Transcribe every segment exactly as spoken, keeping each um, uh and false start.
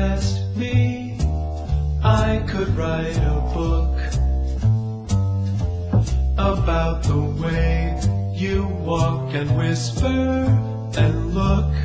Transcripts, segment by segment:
asked me, I could write a book about the way you walk and whisper and look.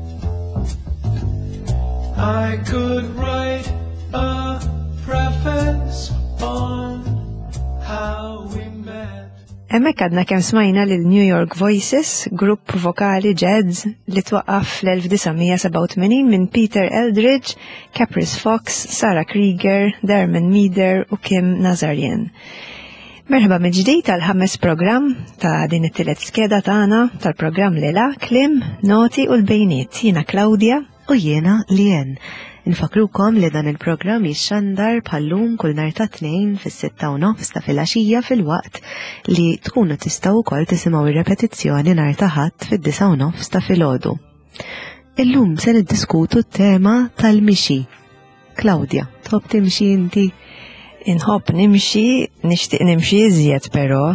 I could write a preface on how we met. Hemmhekk għadna kemm smajna lil New York Voices, grupp vokali jazz li twaqqaf fl-elf tisa' seba' u tmenin minn Peter Eldridge, Caprice Fox, Sarah Krieger, Dermot Meader u Kim Nazarian. Merħba mill-ġdid tal-ħames programm ta' din it-tielet skeda tagħna tal-programm Lila, Klim, Noti u l-Bejniet. Jiena Claudia u jiena Lien. Nfakrukom li dan il-programm jixxandar bħallum kull nhar ta' tnejn fis-sitta u nofs ta' filgħaxija fil-waqt li tkunu tistgħu wkoll tisimgħu ir-repetizzjoni nhar ta' ħadd fid-disa' u nofs ta' filgħodu. Illum se niddiskutu t-tema tal-mixi. Claudia, tħobb timxi inti? Inħobb nimxi, nixtieq nimxi iżjed però.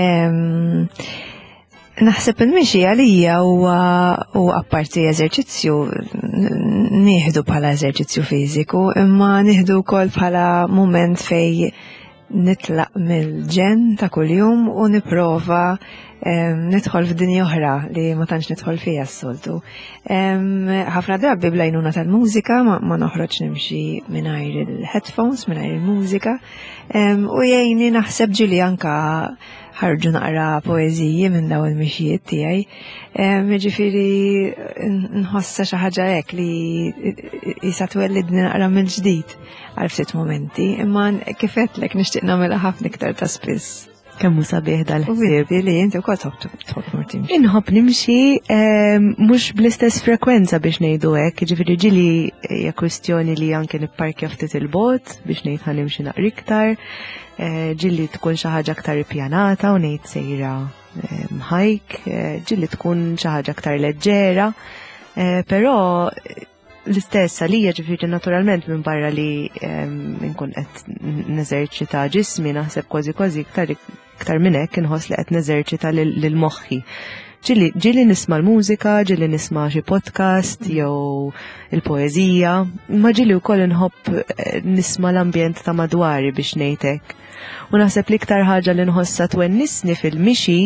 Naħseb il-mixi għalija u apparti eżerċizzju nieħdu bħala eżerċizzju fiżiku, imma nieħdu wkoll bħala mument fej nitlaq mill-ġen ta' kuljum u nipprova nidħol f'dinja oħra li ma tantx nidħol fiha s-soltu. Ħafna drabi bl-għajnuna tal-mużika ma noħroġ nimxi mingħajr il-headphones, mingħajr il-mużika, u jgħinni naħseb ġili anka ħarġu naqra poeżiji minn daw il-mixijiet tiegħi. Ġifieri nħossa xi ħaġa hekk li jisa twellidni naqra mill-ġdid għal ftit momenti, imma kif qedlek nixtieq nagħmilha ħafna iktar ta' spiss. Kemm hu sabiħ dal-ħsieb li inti wkoll tħobb tmur timxi. Inħobb nimxi mhux bl-istess frekwenza biex ngħidu hekk, jiġifieri ġieli hija kwistjoni li anke nipparkja ftit il-bot biex ngħid ħanimxi naqra iktar. Ġilli tkun xi ħaġa aktar ippjanata u ngħid sejra mħajk, ġilli tkun xi ħaġa aktar leġġera, però l-istess għalija ġifieri naturalment minn barra li nkun qed neżerċita ġismi naħseb kważi kważi iktar iktar minn hekk inħoss li qed neżerċita lil moħħi. Ġilli ġilli nisma' l-mużika, ġilli nisma' xi podcast jew il-poeżija, imma ġilli wkoll inħobb nisma' l-ambjent ta' madwari biex ngħid hekk. U naħseb li iktar ħaġa li nħossa twennisni fil-mixi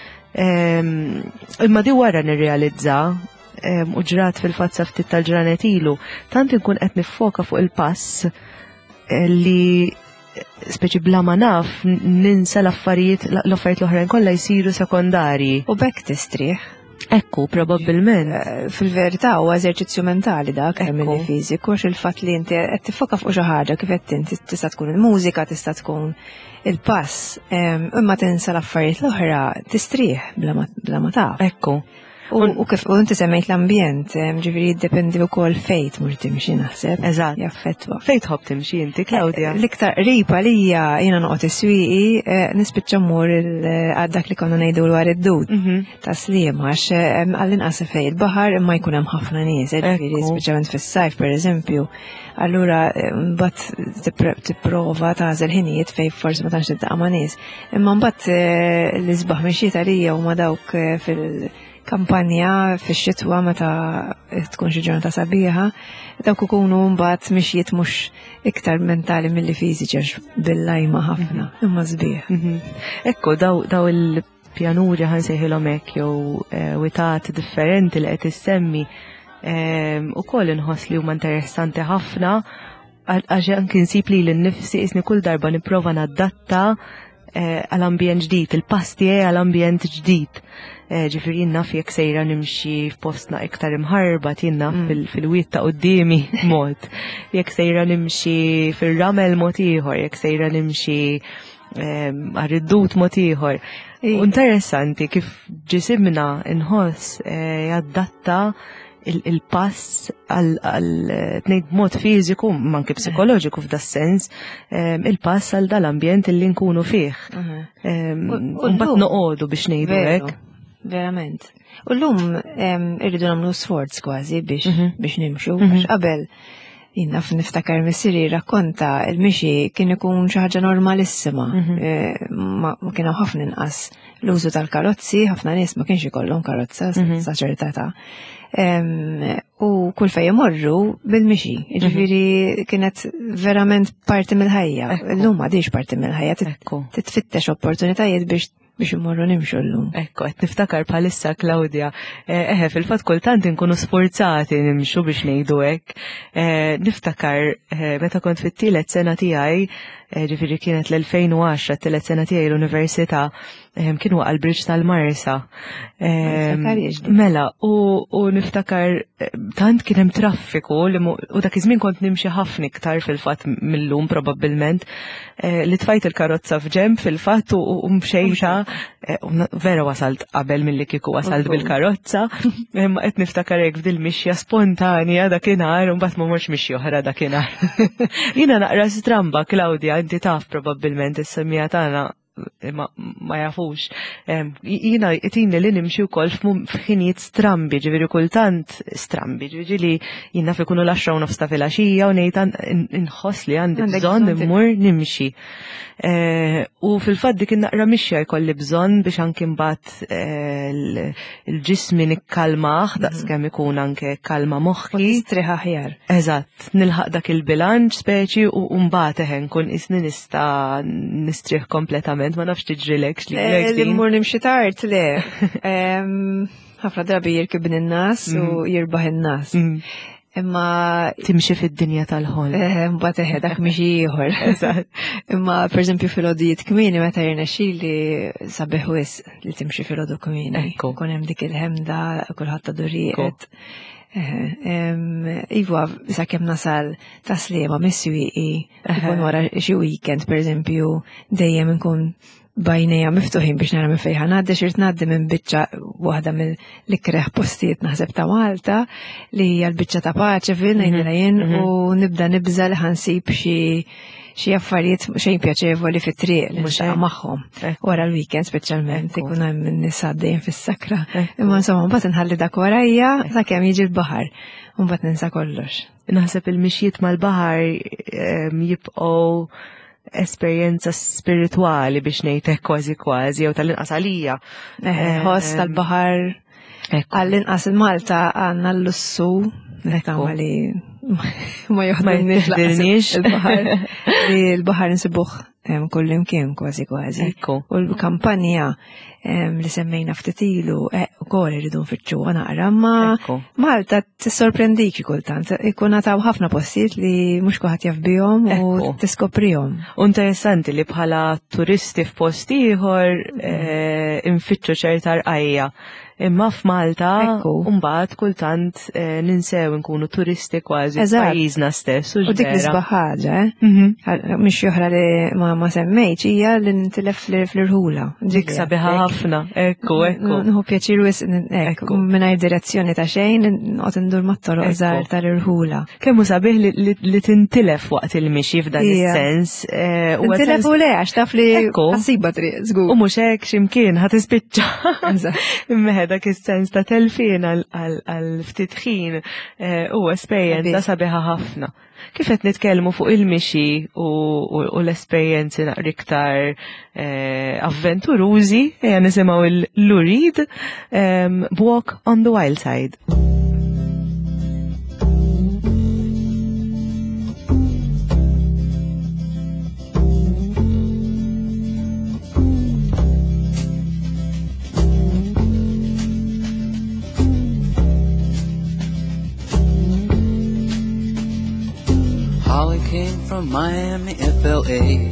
imma di wara nirrealizza u ġrat fil-fazza ftit tal-ġranet ilu, tant inkun qed niffoka fuq il-pass li speċi bla ma naf ninsa l-affarijiet l-affarijiet l-oħrajn kollha jsiru sekondarji. U bekk tistrieħ. Ekku, probabbilment. Fil-verità huwa eżerċizzju mentali dak kemm milli fiżiku għax il-fatt li inti qed tiffoka fuq xi ħaġa kif qed inti tista' tkun il-mużika, tista' tkun il-pass, imma tinsa l-affarijiet l-oħra tistrieħ bla ma taf. Ekku. U kif u inti semmejt l-ambjent, ġifieri jiddependi wkoll fejn tmur timxi naħseb. Eżatt. Jaffettwa. Fejn tħobb timxi inti, Claudia? L-iktar qrib għalija jiena noqgħod is-swieqi nispiċċa mmur dak li konna ngħidu dwar id-dud ta' sliema għax għall-inqas fejn il-baħar imma jkun hemm ħafna nies, ġifieri speċjalment fis-sajf pereżempju. Allura mbagħad tipprova tagħżel ħinijiet fejn forsi ma tantx tiltaqa' ma' nies. Imma mbagħad l-isbaħ mixjiet għalija huma dawk fil- kampanja fix-xitwa meta tkun xi ġurnata sabiħa, dawk ikunu mbagħad mixjiet mhux iktar mentali milli fiżiċi għax bil-lajma ħafna, imma sbieħ. Ekku daw daw il-pjanuri ħansejħilhom hekk jew witat differenti li qed issemmi ukoll inħoss li huma interessanti ħafna għax anke nsib li l-nifsi isni kull darba nipprova nadatta għal-ambjent ġdid, il-pass tiegħi għal-ambjent ġdid. Ġifieri naf jekk sejra nimxi f'postna iktar imħarba tinna fil-wiet ta' qudiemi mod. Jekk sejra nimxi fir-ramel mod ieħor, jekk sejra nimxi għar-riddut mod ieħor. Interessanti kif ġisimna inħoss jaddatta il-pass għal-tnejn mod fiżiku, manki psikoloġiku f'da sens, il-pass għal dal-ambjent li nkunu fih. Mbagħad noqogħdu biex ngħidu hekk. Verament. U llum irridu nagħmlu sforz kważi biex biex nimxu, għax qabel Jina niftakar missiri rakkonta il-mixi kien ikun xi ħaġa normalissima. Ma kienu ħafna inqas l-użu tal-karozzi, ħafna nies ma kienx ikollhom karozza sa ċerta età. U kull fejn imorru bil-mixi. Jiġifieri kienet verament parti mill-ħajja. Llum m'għadix parti mill-ħajja. Titfittex opportunitajiet biex biex imorru nimxu llum. Ekku, qed niftakar bħalissa Claudia, eħe fil-fatt kultant inkunu sforzati nimxu biex ngħidu hekk. Niftakar meta kont fit-tielet sena tiegħi, ġifieri kienet l-elfejn u għaxra t-tielet sena tiegħi l-università, kienu għall-Bridge tal-Marsa. Mela, u niftakar tant kien hemm traffiku u dak iż-żmien kont nimxi ħafna iktar fil-fatt millum probabbilment li tfajt il-karozza f'ġemb fil-fatt u mxejxa vera wasalt qabel milli kieku wasalt bil-karozza, imma qed niftakar hekk f'dil mixja spontanja dakinhar u mbagħad ma morx mixji oħra dakinhar. Jiena naqra stramba, Claudia, inti taf probabbilment is-semmija tagħna ma jafux. Jiena qitini li nimxi wkoll f'ħinijiet strambi, ġifieri kultant strambi, ġifieri jiena fikunu l-għaxra u nofs ta' filgħaxija u ngħid inħoss li għandi bżonn immur nimxi. U fil-fatt dik naqra mixja jkolli bżonn biex anke mbagħad il-ġismi nikkalmah daqskemm ikun anke kalma moħħi. Tistrieħ aħjar. Eżatt, nilħaq dak il-bilanċ speċi u mbagħad eħe nkun isni nista' nistrieħ kompletament. Ma nafx tiġrilek li l-immur nimxi tard le. Ħafna drabi jirkib in-nas u jirbaħ in-nas. Imma timxi fid-dinja tal-ħol. Mbagħad eħe dak mixi ieħor. Imma pereżempju fil-għodijiet kmieni meta jirnexxieli sabiħ wisq li timxi fil-għodu kmieni. Kun hemm dik il-ħemda kulħadd ta' durijiet. Iva, sakemm nasal taslima mis-swieqi, ikun wara xi weekend pereżempju dejjem inkun bajnejja miftuħin biex nara minn fejn ħanaddi xirt ngħaddi minn biċċa waħda mill-ikreħ postijiet naħseb ta' Malta li hija l-biċċa ta' Paċevil ngħidilha jien u nibda nibża li ħansib xi xi affarijiet xejn pjaċevoli fit-triq li nixtaq magħhom wara l-weekend speċjalment ikun hemm nies għaddejjin fis-sakra. Imma insomma mbagħad inħalli dak warajja sakemm jiġi l-baħar u mbagħad ninsa kollox. Naħseb il-mixjiet mal-baħar jibqgħu esperjenza spiritwali biex ngħidlek kważi kważi jew tal-inqas għalija. Ħoss tal-baħar għall-inqas il-Malta għandna l-lussu nittama li ma joħdilniex il-baħar li l-baħar nsibuh kull imkien kważi kważi. U l-kampanja li semmejna ftit ilu ukoll iridu nfittxuha naqra ma Malta tissorprendik kultant. Ikun nataw ħafna postijiet li mhux kulħadd jaf bihom u tiskoprihom. U interessanti li bħala turisti f'post ieħor infittxu ċerta rqajja. Imma f'Malta mbagħad kultant ninsew nkunu turisti kważi f'pajjiżna stess. U dik l-isbaħ ħaġa, mhix joħra li ma semmejtx hija li nintilef fl-irħula. Dik sabiħa ħafna, ekku, ekku. Nħu pjaċir ekku mingħajr direzzjoni ta' xejn noqgħod indur mat-toroq żgħar tal-irħula. Kemm hu sabiħ li tintilef waqt il-mixi f'dan is-sens. Tintilef u le għax taf li ħassiba triq żgur. U mhux hekk x'imkien ħadd tispiċċa. Dak is-sens ta' telfien għal ftit ħin u esperjenza sabiħa ħafna. Kif qed nitkellmu fuq il-mixi u l-esperjenzi naqra iktar avventurużi, ejja nisimgħu il-Lou Reed Walk on the Wild Side. Holly came from Miami, F L A,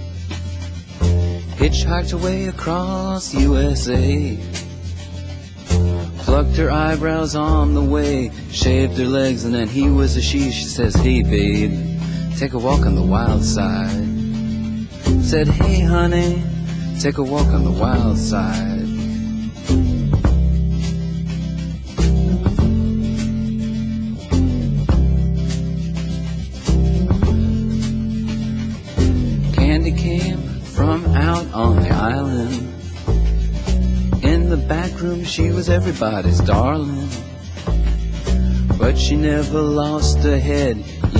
hitchhiked away across U S A, plucked her eyebrows on the way, shaved her legs, and then he was a she. She says, hey babe, take a walk on the wild side. Said, hey honey, take a walk on the wild side. Candy came from out on the island. In the back room she was everybody's darling, but she never lost her head.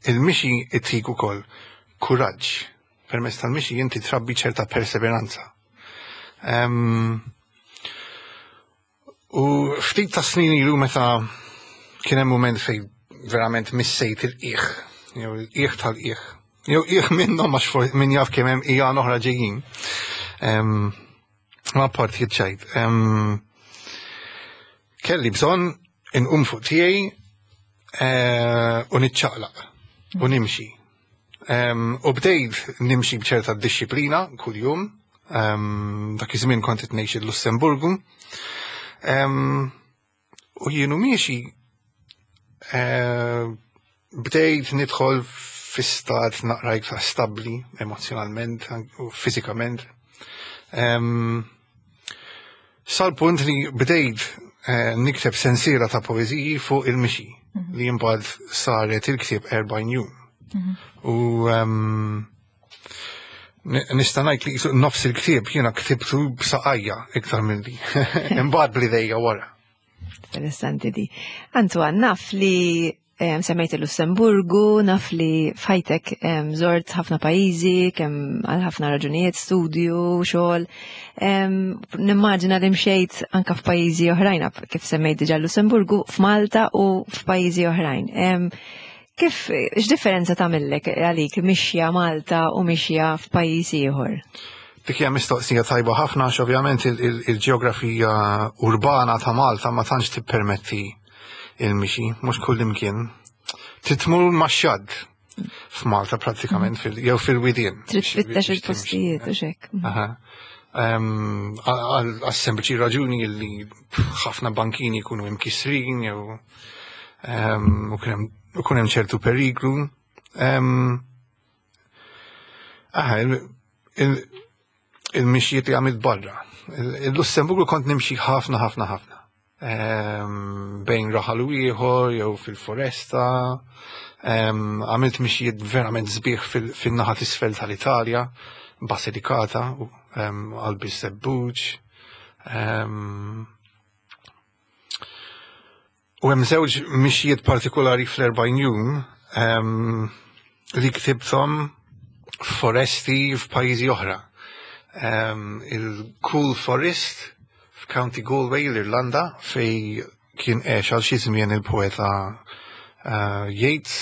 il-mixi it-tik ukoll kuraġġ. Permezz tal-mixi inti trabbi ċerta perseveranza. Um, u ftit ta' snin ilu meta kien hemm mument fejn verament missejt il-qiegħ, jew il-qiegħ tal-qiegħ. Jew qiegħ minnhom għax min jaf kemm hemm qiegħ oħra ġejjin. Um, ma partijiet ċajt. Um, kelli bżonn inqum fuq tiegħi uh, u niċċaqlaq u nimxi. Um, u bdejt nimxi bċerta disċiplina kuljum. Um, dak iż-żmien kont qed ngħix il-Lussemburgu. Um, u jienu miexi uh, bdejt nidħol fi stat naqra iktar stabbli emozjonalment u fiżikament. Um, Sal-punt li bdejt uh, nikteb sensiera ta' poeżiji fuq il-mixi mm-hmm. li jimbagħad saret il-ktieb erbgħin jum. Mm-hmm. U um, nista' ngħid li nofs il-ktieb jiena ktibtu b'saqajja iktar milli. Imbagħad bl-idejja wara. Interessanti di. Antoine, naf li um, semmejt il-Lussemburgu, naf li fajtek um, zort ħafna pajjiżi, kemm għal ħafna raġunijiet, studju, xogħol. Um, nimmaġina li mxejt anka f'pajjiżi oħrajn, kif semmejt diġà l-Lussemburgu, f'Malta u f'pajjiżi oħrajn. Um, Kif, x'differenza tagħmellek għalik mixja Malta u mixja f'pajjiż ieħor? Dik hija mistoqsija tajba ħafna għax ovvjament il-ġeografija urbana ta' Malta ma tantx tippermetti il-mixi, mhux kull imkien. Trid tmur max-xadd f'Malta prattikament jew fil-widien. Trid tfittex il-postijiet u x'hekk. Aha. Għas-sempliċi raġuni li ħafna bankini jkunu imkisrin jew u kien u kunem ċertu periklu. Um, aha, il-mixjiet li għamilt barra. Il-Lussemburgu kont nimxi ħafna, ħafna, ħafna. Um, bejn raħal u ieħor, jew fil-foresta. Um, għamilt mixjiet verament sbieħ fil-naħat isfel tal-Italja, Basilikata, um, Albis Sebbuġ. Um, U hemm żewġ mixjiet partikolari fl-erbgħin jum um, li ktibthom f'foresti f'pajjiżi oħra. Um, Il-Cool Forest f'County Galway l-Irlanda fej kien għex għal xi żmien il-poeta uh, Yeats.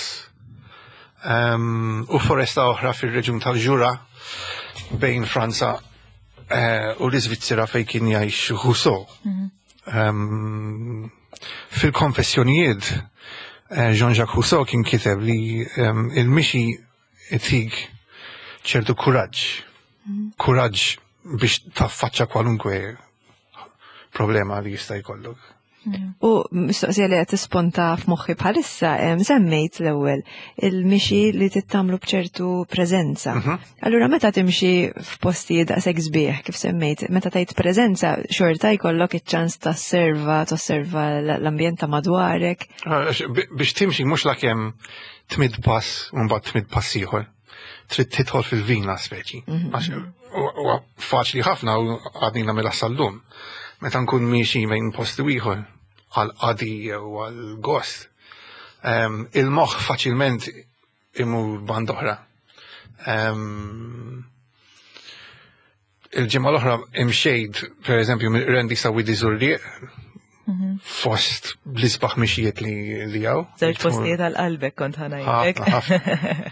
Um, u foresta oħra fir-reġjun tal-Ġura bejn Franza uh, u l-Iżvizzera fej kien jgħix Rousseau. Mm-hmm. Um, Fil-konfessjonijiet, Jean-Jacques Rousseau kien kiteb li um, il-mixi itik ċertu kuraġġ, kuraġġ biex taffaċċa kwalunkwe problema li jista' jkollok. U mistoqsija li qed tisponta f'moħħi bħalissa semmejt l-ewwel il-mixi li tittamlu b'ċertu preżenza. Allura meta timxi f'postijiet daqshekk sbieħ kif semmejt, meta tgħid preżenza xorta jkollok iċ-ċans tosserva, tosserva l-ambjent ta' madwarek. Biex timxi mhux lakemm tmid pass u mbagħad tmid pass ieħor. Trid tidħol fil-vina speċi. Huwa faċli ħafna u għadni nagħmilha sal-lum. Meta nkun miexi bejn posti ieħor għal qadi jew għal gost, um, il-moħħ faċilment imur band oħra. Um, Il-ġimgħa l-oħra imxejt, pereżempju, mill-Rendi sa Widi Żurrieq, fost l-isbaħ mixijiet li li hawn. Żewġ postijiet għal qalbek kont ħanajtek.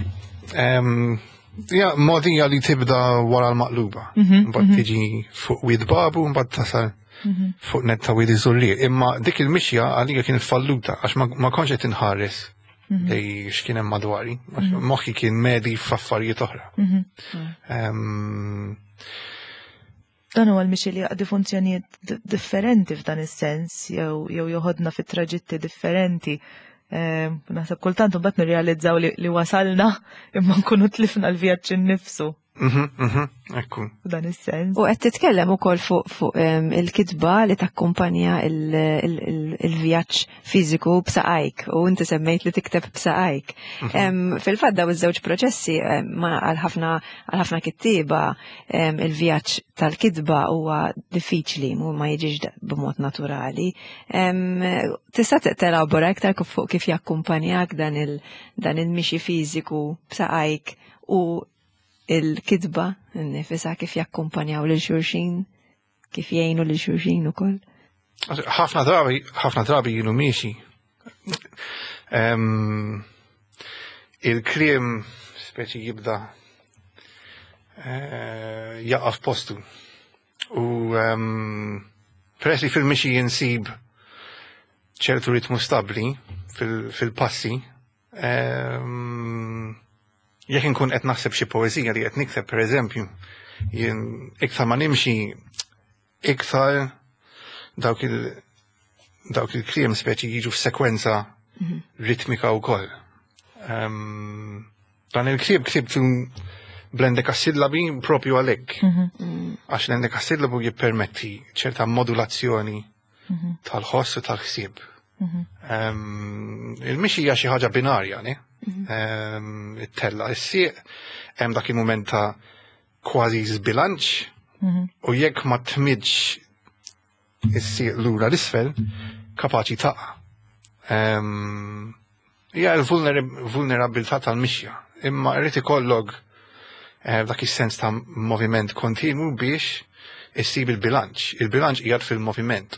Ja, modija li tibda wara l-maqluba. Mbagħad tiġi fuq wid babu, mbagħad tasal fuq netta Widi Żurrieq. Imma dik il-mixja għalija kienet falluta għax ma kontx qed inħares lej x'kien hemm madwari. Moħħi kien medi f'affarijiet oħra. Dan huwa l-mixi li għaddi funzjonijiet differenti f'dan is-sens, jew jew joħodna fit traġitti differenti. Naħseb kultant mbagħad nirrealizzaw li wasalna imma nkunu tlifna l-vjaġġ innifsu. Mhm, mhm, ekku. Dan is-sens. U qed titkellem ukoll fuq fuq em, il-kitba li takkumpanja il- il- il- il-vjaġġ fiżiku b'saqajk u inti semmejt li tikteb b'saqajk. Em, Fil-fatt daw iż-żewġ proċessi em, ma għal ħafna għal ħafna kittieba em, il-vjaġġ tal-kitba huwa diffiċli u ma jiġix da- b'mod naturali. Em, Tista' telabora iktar fuq kif jakkumpanjak dan il- dan il-mixi fiżiku b'saqajk u il-kidba nifisa kif jakkumpanjaw lil xurxin, kif jgħinu lil xurxin ukoll. ħafna drabi, ħafna drabi jienu miexi. Em, Il-kriem speċi jibda eh, jaqaf postu. U em, peress li fil-mixi jinsib ċertu ritmu stabli fil- fil-passi, em, jekk inkun qed naħseb xi poeżija li qed nikteb pereżempju, jien iktar ma nimxi iktar dawk il dawk il-kliem speċi jiġu f'sekwenza ritmika wkoll. Um, dan il-kliem ktibtu bl-endekasillabi propju għalhekk. Għax l-endekasillabu jippermetti ċerta modulazzjoni tal-ħoss u tal-ħsieb. Um, il-mixi hija xi ħaġa binarja, ne? Um, it-tella, is-sieq hemm dak il-mument ta' kważi żbilanċ u jekk ma tmidx is-sieq lura l-isfel kapaċi taqa'. Um, hija l-vulnerabilità tal-mixja, imma rrid ikollok eh, dak is-sens ta' moviment kontinu biex issib il-bilanċ. Il-bilanċ qiegħed fil-moviment.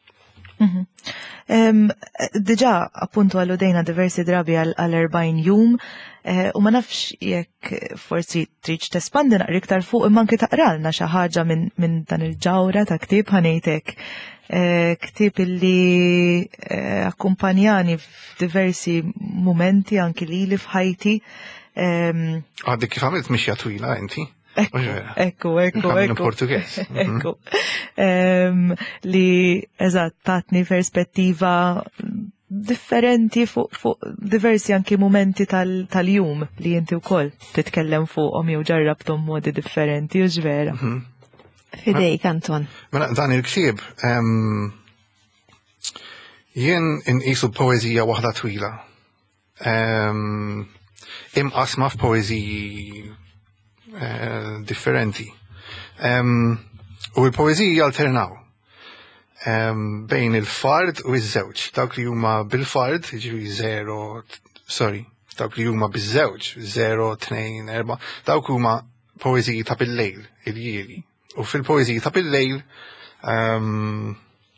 Diġà appuntu għalludejna diversi drabi għal erbajn jum eh, u ma nafx jekk forsi trid tespandi naqra iktar fuq imma anke taqralna xi ħaġa minn min dan il-ġawra ta' ktieb ħanejtek. Eh, ktieb illi eh, akkumpanjani f'diversi momenti anki lili f'ħajti. Ehm, Għaddik kif għamilt mixja twila inti? Ekku, ekku, ekku, Għamil ekku. Portugues. Ekku. Em, Li eżatt tatni perspettiva differenti fuq fuq diversi anki momenti tal- tal-jum li jinti wkoll titkellem fuqhom jew ġarrabthom modi differenti u ġvera. Fidejk, Anton. Mela dan il-ksieb em, jien inqisu poeżija waħda twila. Em, Imqasma f'poeżiji eh, differenti. Em, U l-poeżiji jalternaw em, bejn il-fard u iż-żewġ. Dawk li huma bil-fard, jiġri zero, sorry, dawk li huma biż-żewġ, zero, tnejn, erba, dawk huma poeżiji ta' bil-lejl, il-jieli. U fil-poeżiji ta' bil-lejl em,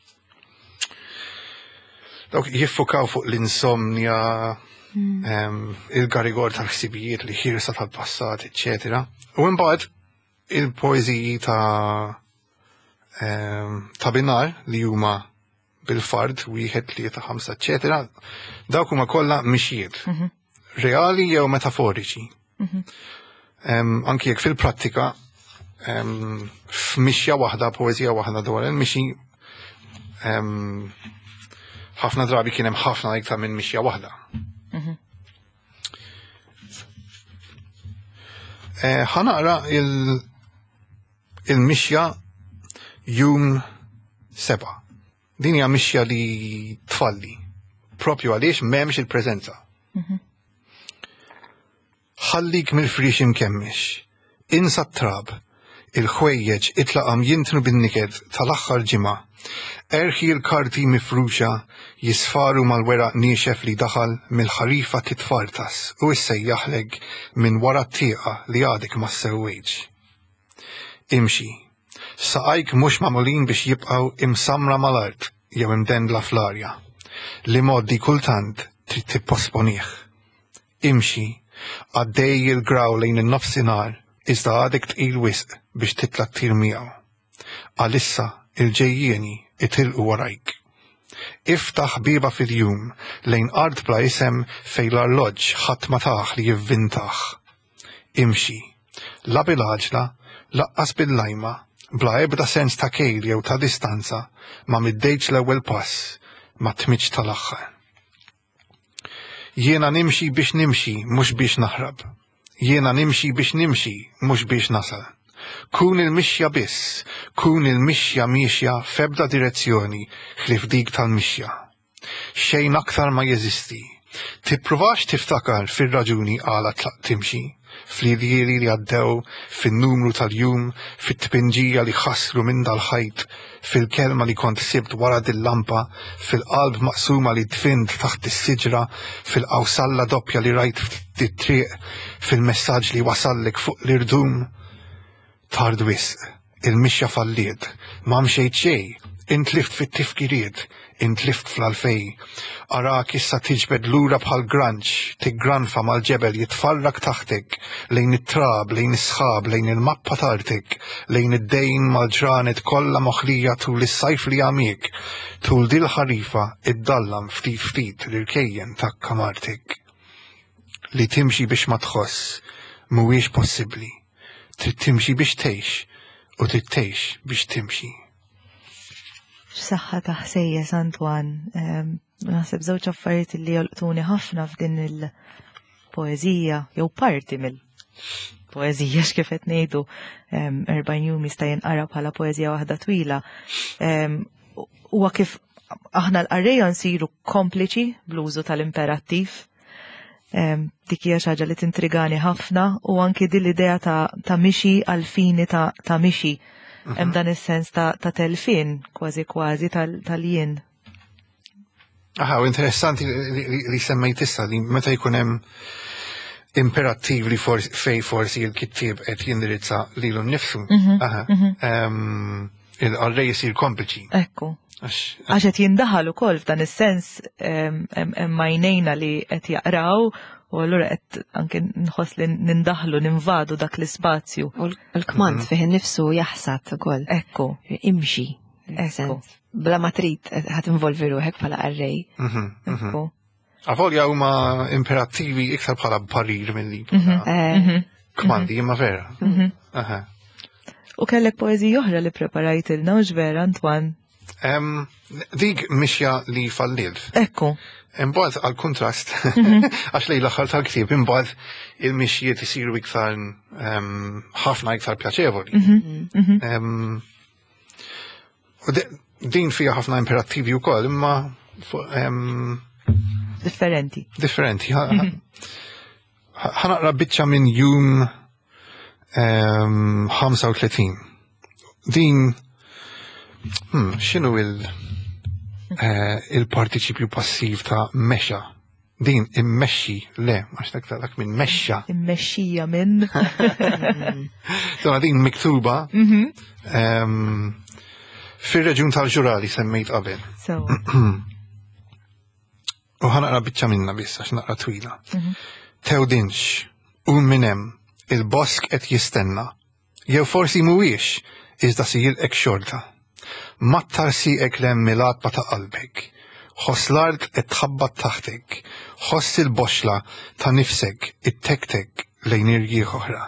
dawk jiffukaw fuq l-insomnia, em, il-garigor tal-ħsibijiet li ħirsa tal-passat, eccetera. U mbagħad il-poeżiji ta' em, ta' binar li huma bil-fard, wieħed li ta' ħamsa, eccetera. Dawk huma kollha mixjiet. Reali jew metaforiċi. Em, Anki jekk fil-prattika em, f'mixja waħda, poeżija waħda dwar il-mixi em, ħafna drabi kien hemm ħafna iktar minn mixja waħda. Eh, ħanaqra il- il-mixja jum seba. Din hija mixja li tfalli. Propju għaliex m'hemmx il-preżenza. Ħallik mill-frix imkemmix. Insa t-trab. Il-ħwejjeġ itlaqam jintnu bin-niked tal-aħħar ġimgħa. Erħi l-karti mifruxa jisfaru mal-weraq niexef li daħal mill-ħarifa titfartas u issejjaħleg minn wara t-tieqa li għadek ma s-sewweġ. Imxi. Saqajk mux mamulin biex jibqaw imsamra mal-art jew imdendla fl-arja. Li moddi kultant trid tipposponih. Imxi. Għaddej il-graw lejn il-nofsinar iżda għadek tqil wisq biex titla t-tir miegħu. Għalissa il-ġejjieni itilqu warajk. Iftaħ biba fil-jum lejn art bla isem fej l-arloġġ ħadd ma taħ li jivvintaħ. Imxi. La bil-ħaġla, laqqas bil-lajma, bla ebda sens ta' kejl jew ta' distanza, ma middejċ l-ewwel pass, ma tmiċ tal-aħħar. Jiena nimxi biex nimxi, mhux biex naħrab. jiena nimxi biex nimxi, mhux biex nasal. Kun il-mixja biss, kun il-mixja miexja f'ebda direzzjoni ħlif dik tal-mixja. Xejn aktar ma jeżisti. Tippruvax tiftakar fir-raġuni għala tlaq timxi, fl-idjieli li għaddew, fin-numru tal-jum, fit-tpinġija li ħassru minn dal-ħajt, fil-kelma li kont sibt wara dil-lampa, fil-qalb maqsuma li dfint taħt is-siġra, fil-qawsalla doppja li rajt fit-triq, fil-messaġġ li wasallek fuq l-irdum. Tard wisq, il-mixja falliet, ma mxejt xej, intlift fit-tifkiriet, intlift fl-alfej. Arak issa tiġbed lura bħal granċ, tiggranfa mal-ġebel jitfarrak taħtek, lejn it-trab, lejn is-sħab, lejn il-mappa tartek, lejn id-dejn mal-ġranet kollha moħlija tul is-sajf li għamik, tul dil-ħarifa id-dallam ftit ftit l-irkejjen ta' kamartek. Li timxi biex ma tħoss, mhuwiex possibbli. Trid timxi biex tgħix u trid tgħix biex timxi. X'saħħa ta' ħsejjes Antwan, naħseb żewġ affarijiet li jolqtuni ħafna f'din il-poeżija jew parti mill-poeżija x'kif qed ngħidu erbgħin jum jista' jinqara bħala poeżija waħda twila. Huwa kif aħna l-qarrejja nsiru kompliċi bl-użu tal-imperattiv. Dik hija xi ħaġa li tintrigani ħafna u anki din l-idea ta' mixi għal fini ta' mixi. Hemm dan is-sens ta' telfin kważi kważi tal-jien. Aha, u interessanti li semmejt issa li meta jkun hemm imperattiv li fej forsi l-kittieb qed jindirizza lilu nnifsu. Aha. Il-qarrej isir kompliċi. Ekku. Għax qed jindaħal ukoll f'dan is-sens hemm majnejna li qed jaqraw u allura qed anke nħoss li nindaħlu ninvadu dak l-ispazju. U l-kmand fih innifsu jaħsad ukoll. Ekku. Imxi. Ekku. Bla ma trid ħadd involvi ruħek bħala qarrej. Ekku. Avolja huma imperattivi iktar bħala parir milli. Kmandi imma vera. Aha. U kellek poeżija oħra li preparajt ilna u vera Antwan. Dik mixja li falliet. Ekku. Imbagħad għal-kontrast, għax lejn l-aħħar tal-ktieb, imbagħad il-mixjiet isiru iktar ħafna iktar pjaċevoli. U din fija ħafna imperattivi wkoll, imma differenti. Differenti. Ħanaqra biċċa minn jum ħamsa u tletin. Din x'inhu il- il-partiċipju passiv ta' mexa. Din immexxi, le, għax dak dak minn mexxa. Immexxija minn. Dona din miktuba fir-reġjun tal-Ġurali semmejt qabel. U ħanaqra biċċa minna biss għax naqra twila. Tewdinx, u minn hemm il-bosk qed jistenna. Jew forsi mhuwiex, iżda si jilqek xorta. Mattar siqek l-emmilat ta' qalbek, ħoss l-art qed tħabbat taħtek, ħoss il-boxla ta' nifsek it-tektek lejn irjieħ oħra.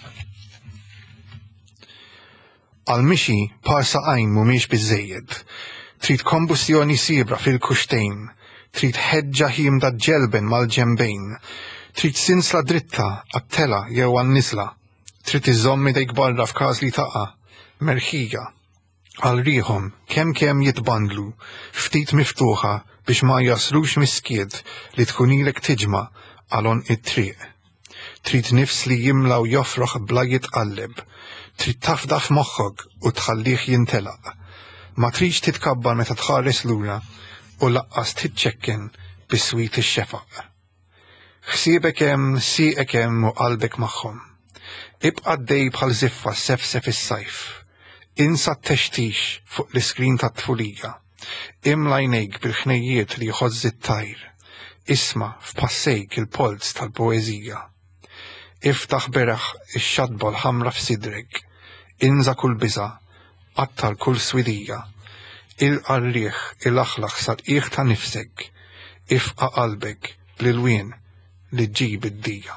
Għal-mixi parsa għajn mhumiex biżżejjed, trid kombustjoni siebra fil-kuxtejn, trid ħeġġa ħim da' ġelben mal-ġembejn, trid sinsla dritta għat-tela jew għan-nisla, trid iżommi dejk barra f'każ li taqa' merħija. Għal riħom kemm kemm jitbandlu, ftit miftuħa biex ma jaslux miskied li tkunilek tiġma għalon it-triq. Trid nifs li jimla u jofroħ bla jitqalleb, trid tafdaf moħħok u tħallih jintelaq. Ma tridx titkabbar meta tħares lura u laqqas titċekken bis-swit ix-xefaq. Ħsiebek hemm, sieqek hemm u qalbek magħhom. Ibqa' dej bħal ziffa sefsef is-sajf. Insa t-textix fuq l-iskrin ta' tfulija. Imla jnejk bil-ħnejjiet li jħozz it-tajr. Isma' f'passejk il-polz tal-poezija. Iftaħ beraħ ix-xadbol ħamra f'sidrek. Inza kull biża, qattal kull swidija. Il-qarrieħ il-aħlaħ sal-qiegħ ta' nifsek. Ifqa' qalbek bl-ilwien li ġġib id-dija.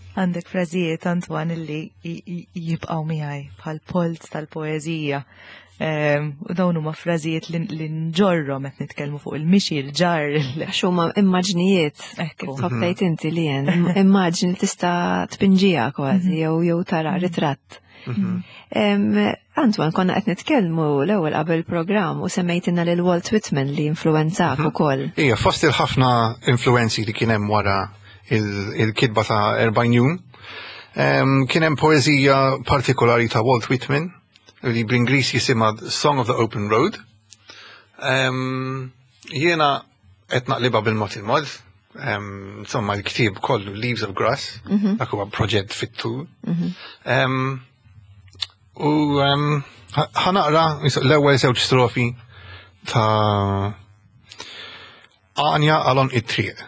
Għandek frażijiet Antwan illi jibqgħu miegħi bħal polz tal-poeżija. U dawn huma frażijiet li nġorrom qed nitkellmu fuq il-mixi, il-ġar. Xuma immaġnijiet, kif ħabtajt inti li jen, immaġni li tista' tpinġija kważi jew jew tara ritratt. Antwan, konna qed nitkellmu l-ewwel qabel programm u semmejtilna lil Walt Whitman li influenzak ukoll. Ija, fost il-ħafna influenzi li kien hemm wara il-kitba ta' erbgħin jum, kien hemm poeżija partikolari ta' Walt Whitman li bl-Inglis jisimha Song of the Open Road. Jiena qed naqlibha bil-mod il-mod, insomma l-ktieb kollu Leaves of Grass, dak huwa proġett fit-tul. U ħanaqra l-ewwel żewġ strofi ta' Anja għalon it-triq.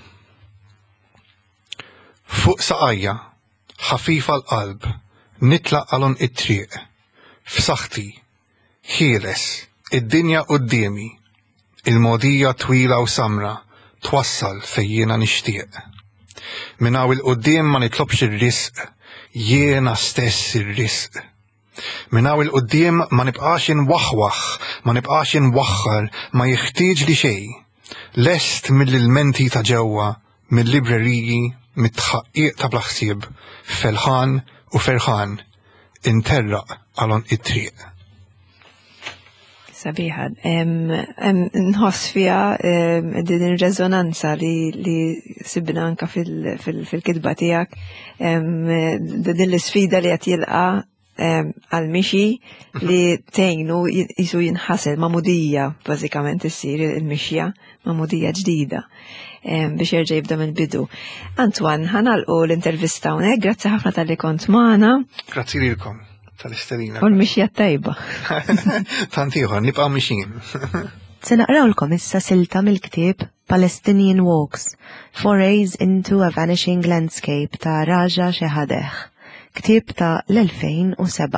Fuq saqajja, ħafifa l-qalb, nitlaq għalon it-triq. F'saħħti, ħieles, id-dinja qudiemi, il-mogħdija twila u samra, twassal fejn jiena nixtieq. Minn hawn il-quddiem ma nitlobx ir-risq, jiena stess ir-risq. Minn hawn il-quddiem ma nibqax inwaħwaħ, ma nibqax inwaħħar, ma jeħtieġ li xejn. Lest mill-ilmenti ta' ġewwa, mill-libreriji, mit-tħaqqiq ta' blaħsieb, felħan u ferħan, interraq għalon it-triq. Sabiħa, nħoss fija din il-rezonanza li sibna anka fil-kidba tijak, din l-sfida li għat jilqa għal-mixi li tejnu jisu jinħasel mamudija, bazikament issir il-mixja, mamudija ġdida biex jerġa' jibda mill-bidu. Antwan, ħanalqu l-intervista hawnhekk, grazzi ħafna tal-li kont magħna. Grazzi lilkom tal-istedina. U l-mixja tajba. Tant ieħor, nibqgħu mixjin. Se naqrawlkom issa silta mill-ktieb Palestinian Walks, Forays into a Vanishing Landscape ta' Raja Shehadeh, ktieb ta' l-elfejn u seba'.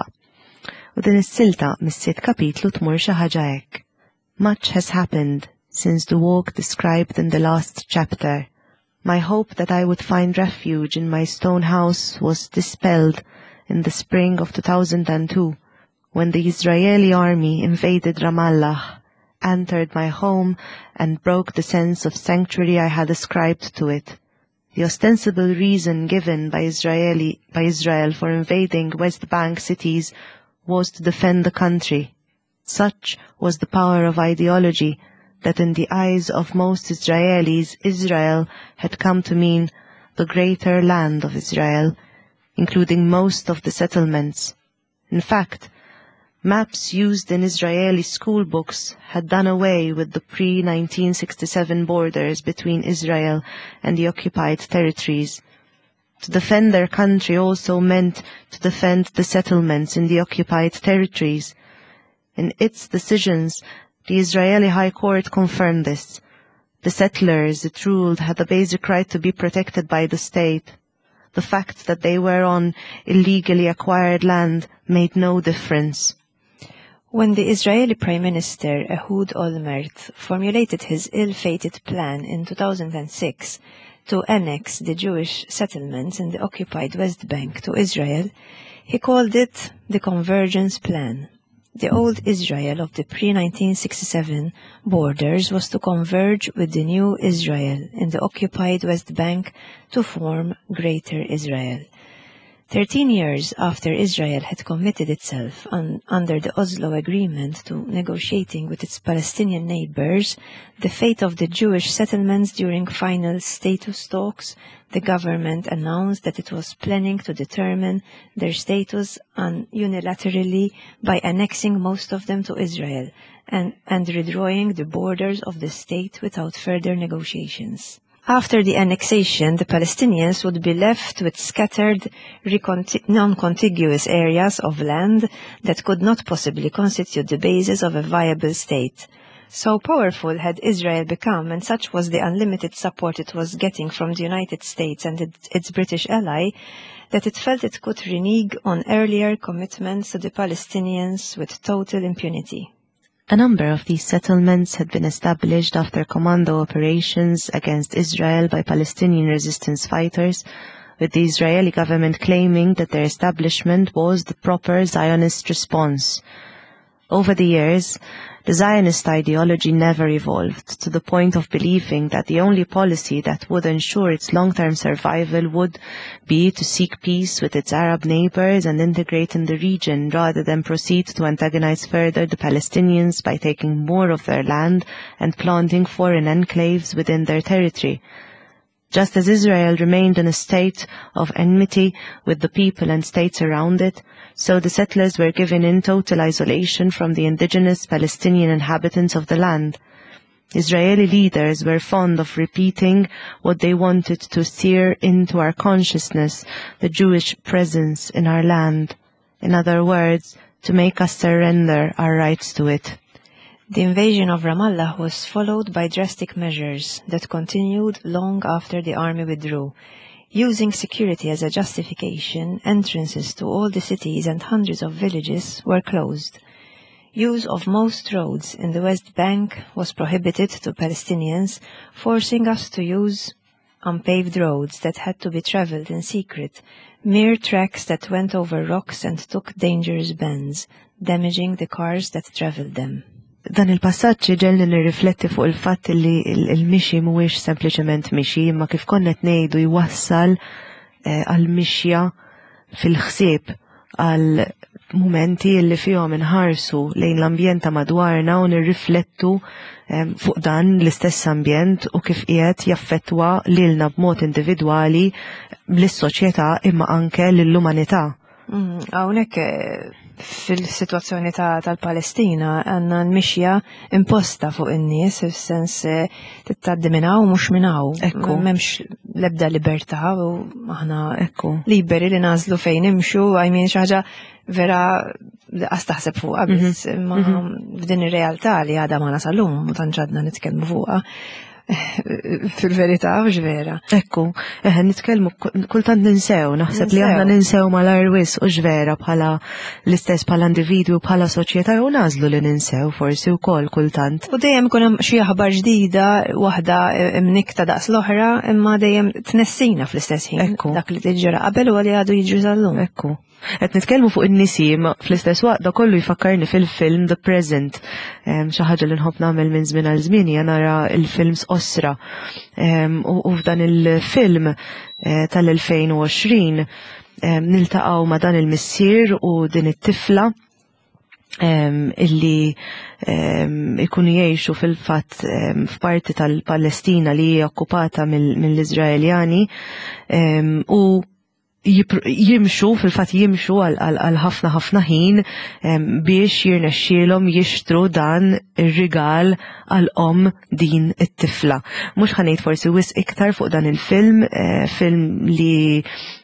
U din is-silta mis-sitt kapitlu tmur xi ħaġa hekk. Much has happened since the walk described in the last chapter. My hope that I would find refuge in my stone house was dispelled in the spring of two thousand two, when the Israeli army invaded Ramallah, entered my home, and broke the sense of sanctuary I had ascribed to it. The ostensible reason given by Israeli, by Israel for invading West Bank cities was to defend the country. Such was the power of ideology that in the eyes of most Israelis, Israel had come to mean the greater land of Israel, including most of the settlements. In fact, maps used in Israeli school books had done away with the pre nineteen sixty-seven borders between Israel and the occupied territories. To defend their country also meant to defend the settlements in the occupied territories. In its decisions, the Israeli High Court confirmed this. The settlers, it ruled, had a basic right to be protected by the state. The fact that they were on illegally acquired land made no difference. When the Israeli Prime Minister Ehud Olmert formulated his ill-fated plan in two thousand six to annex the Jewish settlements in the occupied West Bank to Israel, he called it the Convergence Plan. The old Israel of the pre nineteen sixty-seven borders was to converge with the new Israel in the occupied West Bank to form Greater Israel. Thirteen years after Israel had committed itself un under the Oslo Agreement to negotiating with its Palestinian neighbors the fate of the Jewish settlements during final status talks, the government announced that it was planning to determine their status unilaterally by annexing most of them to Israel and, and redrawing the borders of the state without further negotiations. After the annexation, the Palestinians would be left with scattered, non-contiguous areas of land that could not possibly constitute the basis of a viable state. So powerful had Israel become, and such was the unlimited support it was getting from the United States and it, its British ally, that it felt it could renege on earlier commitments to the Palestinians with total impunity. A number of these settlements had been established after commando operations against Israel by Palestinian resistance fighters, with the Israeli government claiming that their establishment was the proper Zionist response. Over the years, the Zionist ideology never evolved to the point of believing that the only policy that would ensure its long-term survival would be to seek peace with its Arab neighbors and integrate in the region rather than proceed to antagonize further the Palestinians by taking more of their land and planting foreign enclaves within their territory. Just as Israel remained in a state of enmity with the people and states around it, so the settlers were given in total isolation from the indigenous Palestinian inhabitants of the land. Israeli leaders were fond of repeating what they wanted to sear into our consciousness, the Jewish presence in our land. In other words, to make us surrender our rights to it. The invasion of Ramallah was followed by drastic measures that continued long after the army withdrew. Using security as a justification, entrances to all the cities and hundreds of villages were closed. Use of most roads in the West Bank was prohibited to Palestinians, forcing us to use unpaved roads that had to be traveled in secret, mere tracks that went over rocks and took dangerous bends, damaging the cars that traveled them. Dan il-passaġġ ġelni nirrifletti fuq il-fatt li il-mixi mhuwiex sempliċement mixi, imma kif konnet ngħidu jwassal għal-mixja fil-ħsieb għal momenti li fihom inħarsu lejn l-ambjent ta' madwarna u nirriflettu fuq dan l-istess ambjent u kif qiegħed jaffettwa lilna b'mod individwali lis-soċjetà imma anke lill-umanità. Hawnhekk fil-situazzjoni tal-Palestina għanna n-mixja imposta fuq in-nies fis-sens tittaddi minnaw u mhux minnaw. M'hemmx l-ebda libertà u aħna liberi li nażlu fejn imxu, għajmin xi ħaġa vera qas taħseb fuqha biss, imma f'din ir-realtà li għadha ma nasalhom u tanġadna nitkellmu fuqha. Fil-verità mhux vera. Ekku, eħe nitkellmu kultant ninsew, naħseb li aħna ninsew mal-arwis u ġvera bħala l-istess bħala individwu bħala soċjetà u nażlu li ninsew forsi wkoll kultant. U dejjem ikun hemm xi aħbar ġdida waħda imnikta daqs l-oħra imma dejjem tnessina fl-istess ħin. Dak li tiġra qabel u li għadu jiġri żallum. Ekku. Qed nitkellmu fuq in-nisim fl-istess waqt da kollu jfakkarni fil-film The Present. Xi ħaġa li nħobb nagħmel minn żmien għal żmien hija nara l-films osra. U f'dan il-film tal-elfejn u għoxrin niltaqgħu ma' dan il-missier u din it-tifla illi ikunu jgħixu fil-fatt f'parti tal-Palestina li hija okkupata mill-Iżraeljani u jimxu, fil-fat jimxu għal ħafna ħafna ħin biex jirnexxielhom jixtru dan ir-rigal għal-om din it-tifla. Mhux ħanejt forsi wis iktar fuq dan il-film, film li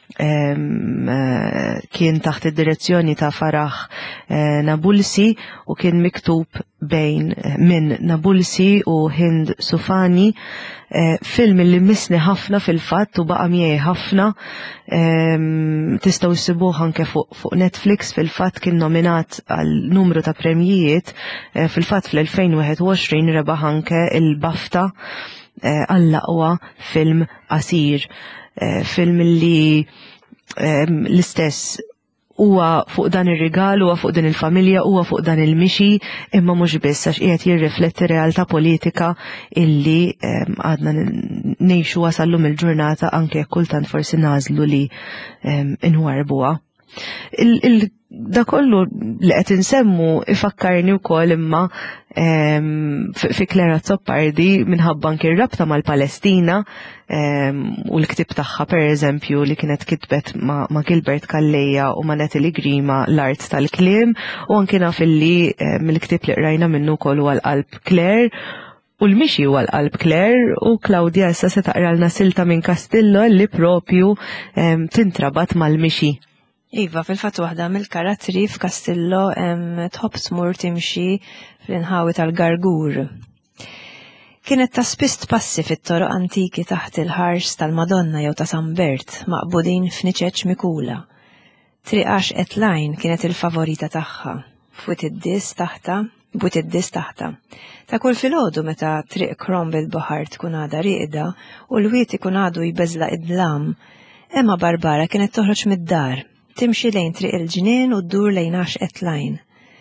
kien taħt id-direzzjoni ta' Farah Nabulsi u kien miktub bejn minn Nabulsi u Hind Sufani, film li misni ħafna fil-fatt u baqa' miegħi ħafna, tistgħu ssibuh anke fuq Netflix, fil-fatt kien nominat għal numru ta' premjijiet, fil-fatt fl-elfejn u wieħed u għoxrin rebaħ anke il-BAFTA għall-aqwa film qasir. Film li l-istess huwa fuq dan ir-rigal, huwa fuq din il-familja, huwa fuq dan il-mixi, imma mhux biss għax qiegħed jirrifletti realtà politika illi għadna ngħixu wasallum il-ġurnata anke jekk kultant forsi nażlu li inwarbuha. Da kollu li qed insemmu ifakkarni wkoll imma fi Klara Zoppardi minħabba anke r-rabta mal-Palestina u l-ktib tagħha pereżempju li kienet kitbet ma' Gilbert Kalleja u ma' Natalie Grima l-art tal-kliem u anke naf illi mill-ktib li qrajna minnu wkoll huwa l-qalb Claire u l-mixi huwa l-qalb Claire u Claudia issa se taqralna silta minn Kastillo li propju tintrabat mal-mixi. Iva, fil-fatt waħda mill-karattri f'Kastillo tħobb tmur timxi fl-inħawi tal-Gargur. Kienet ta' spist passi fit-toroq antiki taħt il-ħarx tal-Madonna jew ta' San Bert maqbudin f'niċeċ mikula. Triq għax Etlajn kienet il-favorita tagħha. Fwit id-dis taħta, bwit id-dis taħta. Ta' kull filgħodu meta triq Cromwell Baħar tkun għadha rieqda u l-wiet ikun għadu jbeżla id-dlam, Emma Barbara kienet toħroġ mid-dar, timxi lejn triq il-ġnien u ddur lejn għax Etlajn.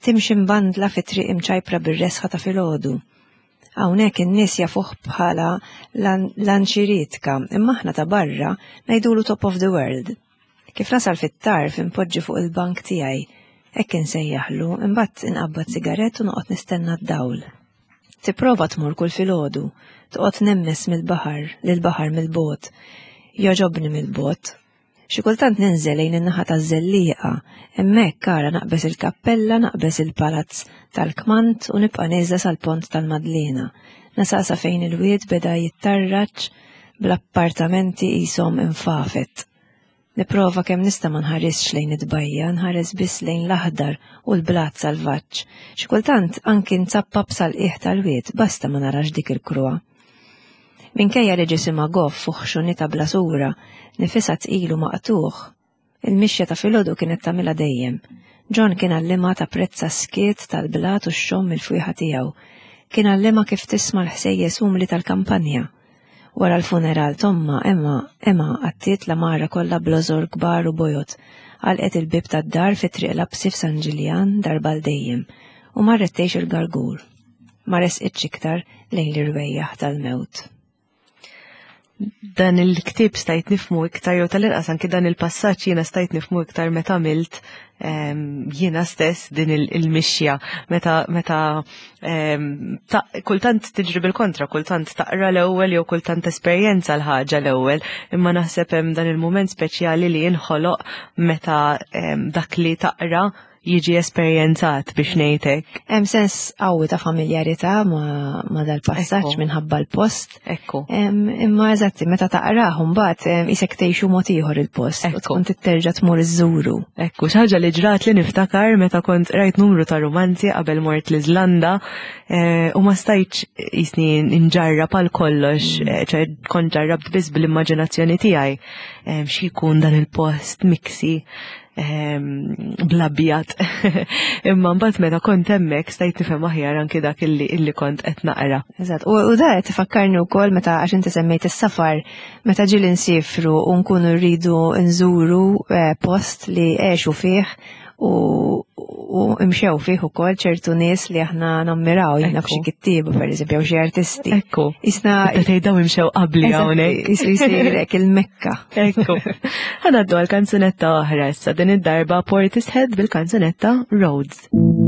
timxi mbandla fi triq imċajpra bir-resħa ta' filgħodu. Hawnhekk in-nies jafuh bħala lanċiritka, imma aħna ta' barra ngħidulu top of the world. Kif nasal fit-tarf impoġġi fuq il-bank tiegħi, hekk insejjaħlu, imbagħad inqabbad sigarett u noqgħod nistenna d-dawl. Tipprova tmur kull filgħodu, toqgħod nemmes mill-baħar lil-baħar mill-bogħod. Joġobni mill-bogħod. Xi kultant ninżel lejn in-naħa taż-żellieqa, hemmhekk ara naqbes il-kappella, naqbes il-palazz tal-Kmant u nibqa' nieżla sal-pont tal-Madlena. Nasaqsa fejn il-wied beda jittarraġ bl-appartamenti qishom infafet. Nipprova kemm nista' ma nħaresx lejn id-bajja, nħares biss lejn l-aħdar u l-blat salvaġġ. Xi kultant anki nzappab sal-qiegħ tal-wied basta ma narax dik il-krua. Minkejja li ġisimha goff fuq xunita bla sura, nifisha tqilu maqtuħ. Il-mixja ta' filgħodu kienet tagħmilha dejjem. John kien għallima ta' prezza skiet tal-blat u x-xomm il-fwieħa tiegħu. Kien għallima kif tisma' l-ħsejjes umli tal-kampanja. Wara l-funeral tomma Emma Emma għattiet la mara kollha blożor kbar u bojot. Għalqet il-bib tad-dar fi triq Labsi f'San Ġiljan darba l-dejjem u marret tgħix il-gargur. Ma resqitx iktar lejn l-irwejjaħ tal-mewt. Dan il-ktib stajt nifmu iktar, jew tal-inqas anki dan il-passaġġ jiena stajt nifmu iktar meta għamilt jiena stess din il-mixja, meta meta kultant tiġri bil-kontra, kultant taqra l-ewwel jew kultant esperjenza l-ħaġa l-ewwel, imma naħseb hemm dan il-mument speċjali li jinħoloq meta dak li taqra jiġi esperjenzat biex ngħidlek. Hemm sens qawwi ta' familjarità ma' ma' dal-passaġġ minħabba l-post. Ekku. Imma eżatti meta taqrah mbagħad isek tgħixu mod ieħor il-post u tkun titterġa' tmur iżżuru. Ekku, xi ħaġa li ġrat li niftakar meta kont rajt numru ta' romanzi qabel mort l-Iżlanda u ma stajtx jisni nġarrab għal kollox, kont ġarrabt biss bil-immaġinazzjoni tiegħi xi jkun dan il-post miksi blabjat. Imma mbagħad meta kont hemmhekk stajt nifhem aħjar anke dak illi kont qed naqra. Eżatt. U da qed tifakkarni wkoll meta għax inti semmejt is-safar, meta ġieli nsifru u nkunu rridu nżuru post li għexu fih u imxew fih ukoll ċertu nies li aħna nammiraw jiena f'xi kittieba pereżempju xi artisti. Ekku. Isna tgħidhom imxew qabli hawnhekk. Jsirek il-Mekka. Ekku. Ħanaddu għal kanzunetta oħra issa din id-darba Portishead bil-kanzunetta Roads.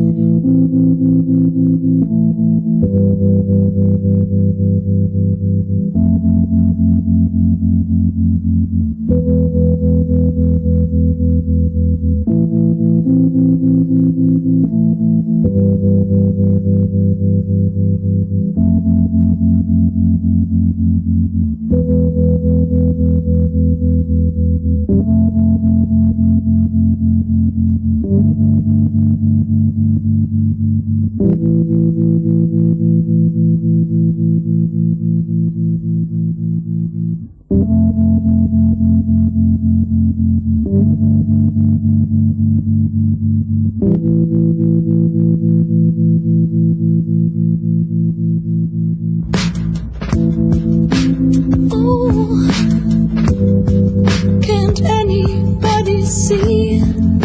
Can't anybody see?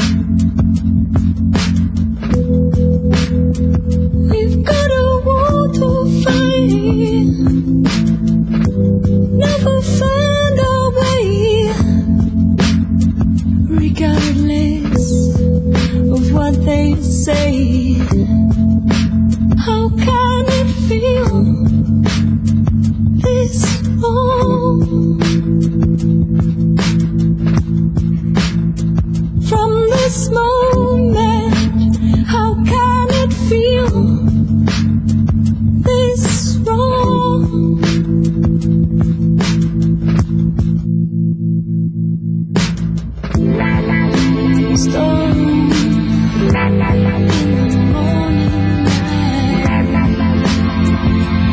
We've got a war to fight. Never find our way, regardless of what they say. How can it feel this wrong? From this moment, how can it feel this wrong? Storm in the morning light.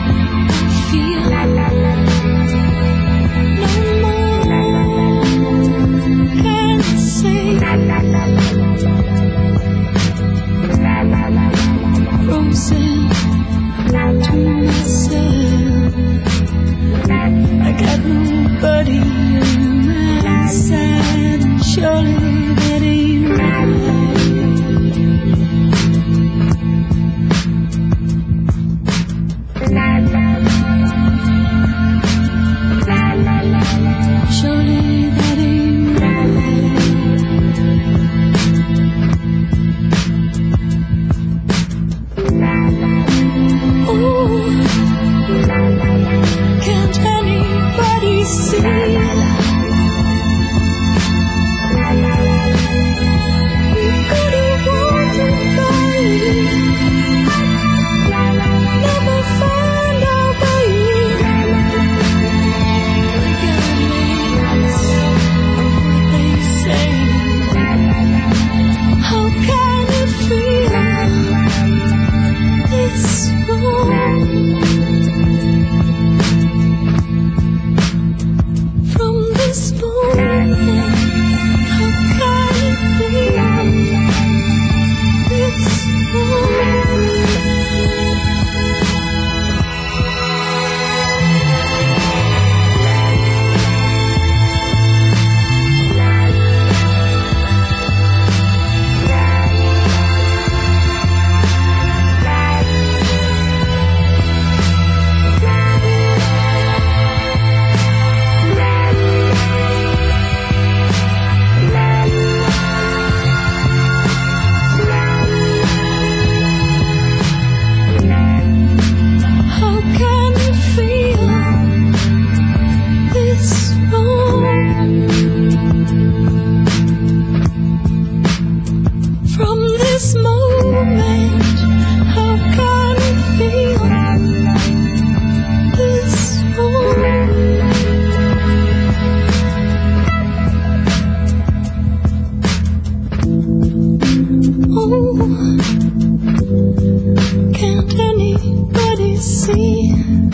see.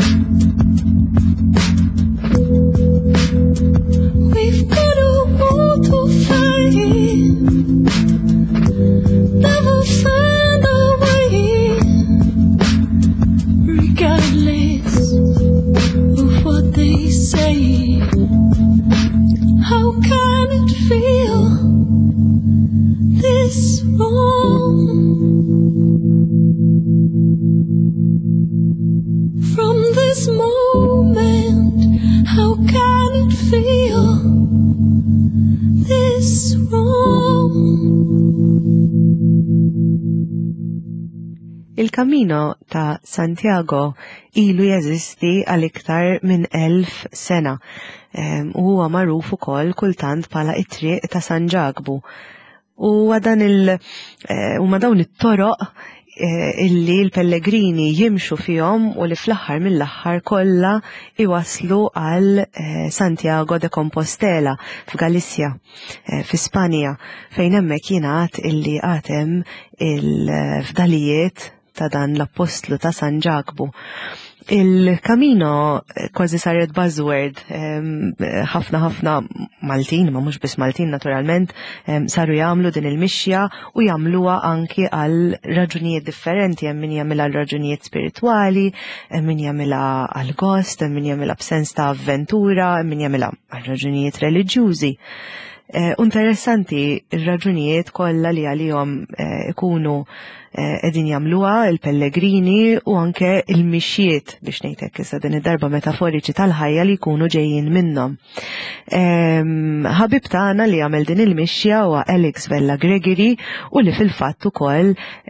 We've got a war to fight. Never find our way, regardless of what they say. How can it feel this wrong? From this moment, how can it feel this wrong? Il-Kamino ta' Santiago ilu jeżisti għal iktar minn elf sena u huwa magħruf ukoll kultant bħala it-triq ta' San Ġagbu. U għadan il- huma dawn it-toroq illi l-pellegrini jimxu fihom u li fl-aħħar mill-aħħar kollha iwaslu għal Santiago de Compostela f'Galizja fi Spanja fejn hemmhekk jingħad illi għatem il-fdalijiet ta' dan l-Apostlu ta' San Ġagbu. Il-Kamino kważi saret buzzword, ħafna ħafna Maltin, ma mhux biss Maltin naturalment, saru jagħmlu din il-mixja u jagħmluha anki għal raġunijiet differenti, hemm min jagħmilha għal raġunijiet spiritwali, hemm min jagħmilha għal gost, hemm min jagħmilha b'sens ta' avventura, hemm min jagħmilha għal raġunijiet reliġjużi. Interessanti ir-raġunijiet kollha li għalihom ikunu qegħdin jagħmluha il-pellegrini u anke il-mixjiet biex ngħidlek issa din id-darba metaforiċi tal-ħajja li jkunu ġejjin minnhom. Ħabib tagħna li jagħmel din il-mixja huwa Alex Vella Gregory u li fil-fatt ukoll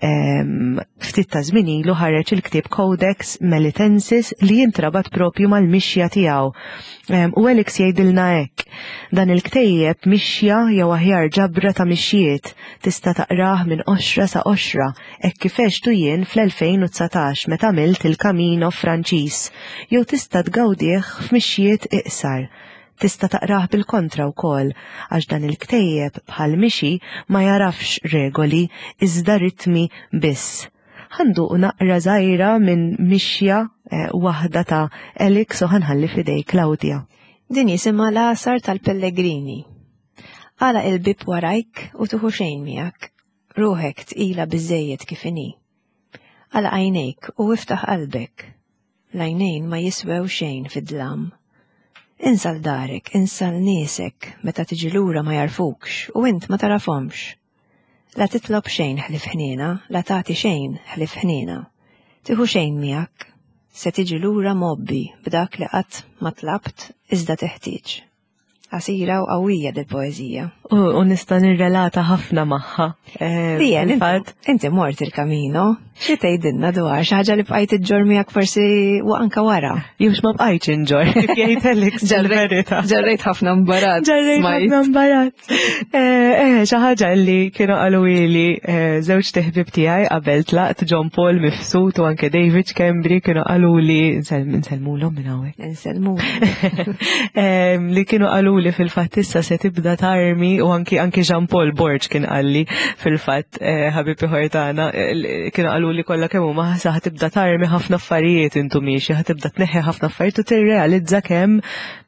ftit ta' żmien ilu ħareġ il-ktieb Codex Melitensis li jintrabat propju mal-mixja tiegħu. U Alex jgħidilna hekk, dan il-ktejjeb mixja jew aħjar ġabra ta' mixjiet tista' taqrah minn oxra sa oxra hekk kif għextu jien fl-elfejn u tsatax meta għamilt il-Kamino Franċiż, jew tista' tgawdih f'mixjiet iqsar. Tista' taqrah bil-kontra wkoll għax dan il-ktejjeb bħal mixi ma jarafx regoli iżda ritmi biss. Ħanduq naqra żgħira minn mixja waħda ta' Alex u ħanħalli f'idej Claudia. Din jisimha l-għasar tal-pellegrini. Għala il-bib warajk u tuħu xejn miegħek. Ruħek tqila biżejjed kif inhi. Għala għajnejk u iftaħ qalbek. L-għajnejn ma jiswew xejn fid-dlam. Insal darek, insal niesek meta tiġi lura ma jarfukx u int ma tarafhomx. La titlob xejn ħlif ħniena, la tagħti xejn ħlif ħniena. Tieħu xejn miegħek, se tiġi lura mobbi b'dak li qatt ma tlabt iżda teħtieġ. Qasira u qawwija dil-poeżija. U nista' nirrelata ħafna magħha. Bien, inti mort il-Kamino, xi tgħidilna dwar xi ħaġa li bqajt iġġor miegħek forsi u anke wara. Jux ma bqajtx inġor, jgħid Alex ġal-verità. Ġarrejt ħafna mbarat. Ġarrejt ħafna mbarat. Eh, xi ħaġa li kienu qalu li żewġ teħbib tiegħi qabel tlaqt John Paul Mifsud u anke David Cambry kienu qalu li nsellmulhom minn hawnhekk. Nsellmulhom. Li kienu qalu li fil-fatt issa se tibda tarmi u anki anki Jean Paul Borg kien qalli fil-fatt ħabib ieħor tagħna kienu qalu li kollha kemm huma ħa tibda tarmi ħafna affarijiet intu miexi, ħatibda tneħħi ħafna affarijiet u tirrealizza kemm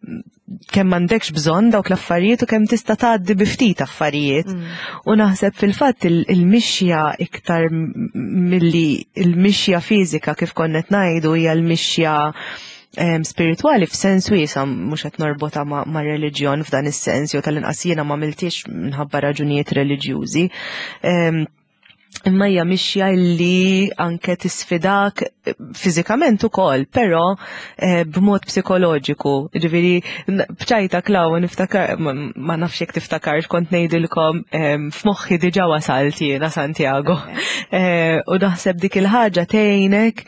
kemm m'għandekx bżonn dawk l-affarijiet u kemm tista' tgħaddi bi ftit affarijiet. U naħseb fil-fatt il-mixja iktar milli il-mixja fiżika kif konnet ngħidu hija l-mixja spirituali f'sens wiesa mhux qed norbota ma' reliġjon f'dan is-sens jew tal-inqas jiena ma miltix minħabba raġunijiet reliġjużi. Imma hija mixja li anke tisfidak fiżikament ukoll, però b'mod psikoloġiku. Ġifieri bċajta Klaw niftakar ma nafx jekk tiftakarx kont ngħidilkom f'moħħi diġà wasalt jiena Santiago. U naħseb dik il-ħaġa tgħinek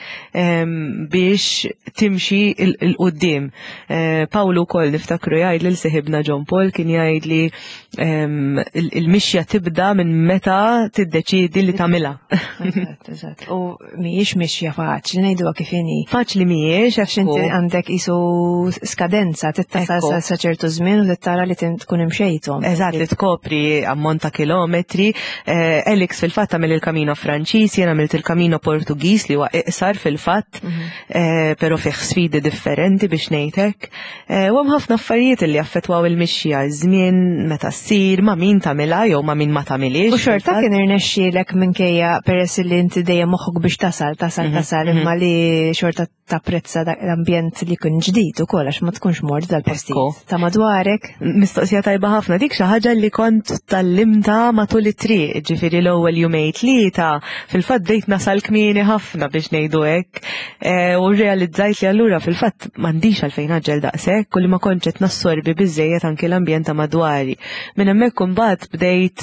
biex timxi il-qudiem. Pawlu wkoll niftakru jgħid lil siħibna John Paul kien jgħid li il-mixja tibda minn meta tiddeċiedi li li tagħmilha. Eżatt, eżatt. U mhijiex mixja faċli ngħiduha kif inhi. Faċli mhijiex għax Inti għandek isu skadenza tittasal sa ċertu żmien u tittara li tkun imxejthom. Eżatt li tkopri ammont ta' kilometri. Elix fil-fatt tagħmel il-Kamino Franċiż, jien għamilt il-Kamino Portugiż li huwa iqsar fil-fatt, però fih sfidi differenti biex ngħidlek. U hemm ħafna affarijiet li affettwaw il-mixja żmien meta ssir ma' min tagħmilha jew ma' min ma tagħmilix. U xorta kien irnexxielek minkejja peress li inti dejjem moħħok biex tasal, tasal, tasal, imma li xorta tapprezza l-ambjent li kun ġdid ukoll għax ma tkunx mort dal-postijiet. Ta' madwarek. Mistoqsija tajba ħafna dik xi ħaġa li kont tallimta matul it-triq, ġifieri l-ewwel jumej tlieta, fil-fatt bdejt nasal kmieni ħafna biex ngħidu hekk, u rrealizzajt li allura fil-fatt m'għandix għalfejn aġġel daqshekk u li ma kontx qed nassorbi biżejjed anke l-ambjent ta' madwari. Minn hemmhekk imbagħad bdejt